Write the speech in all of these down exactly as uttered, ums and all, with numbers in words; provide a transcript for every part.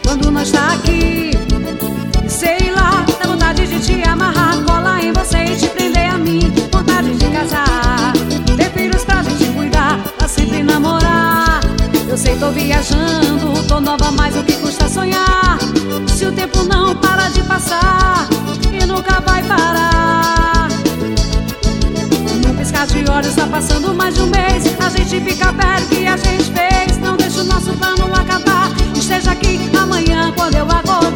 quando não está aqui. Sei lá, dá vontade de te amarrar, colar em você e te prender a mim. Vontade de casar, ter filhos pra gente cuidar, pra sempre namorar. Eu sei, tô viajando, tô nova, mas o que custa sonhar? Se o tempo não para de passar e nunca vai parar. Num piscar de olhos tá passando mais de um mês. A gente fica velho, que a gente fez? Não deixa o nosso plano acabar. Esteja aqui amanhã quando eu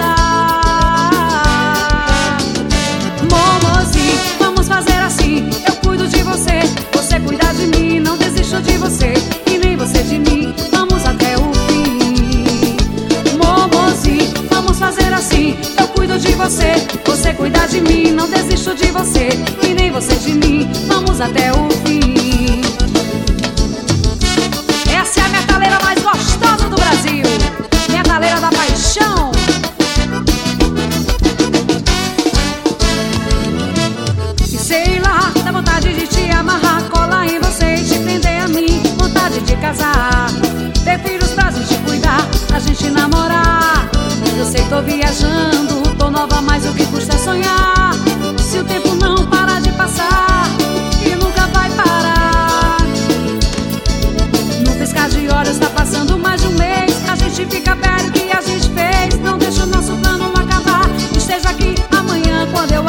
acordar. Momozinho, vamos fazer assim. Eu cuido de você, você cuida de mim. Não desisto de você e nem você de mim. Vamos até o fim. Momozinho, vamos fazer assim. Eu cuido de você, você cuida de mim. Não desisto de você e nem você de mim. Vamos até o fim. Essa é a metaleira mais gostosa do Brasil, metaleira da paixão. E sei lá, dá vontade de te amarrar, colar em você e te prender a mim. Vontade de casar, ter filhos pra gente cuidar, a gente namorar. Eu sei, tô viajando, tô nova, mas o que custa sonhar? Se o tempo não para de passar e nunca vai parar. Num piscar de olhos tá passando mais de um mês. A gente fica velho, que a gente fez? Não deixa o nosso plano acabar. Esteja aqui amanhã quando eu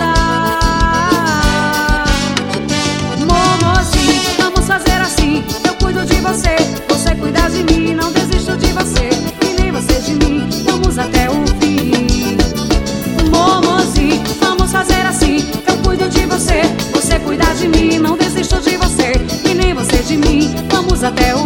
acordar. Momozinho, vamos fazer assim. Eu cuido de você, você cuida de mim. Não desisto de você e nem você de mim. Vamos até o fim. Momozinho, vamos fazer assim. Eu cuido de você, você cuida de mim. Não desisto de você e nem você de mim. Vamos até o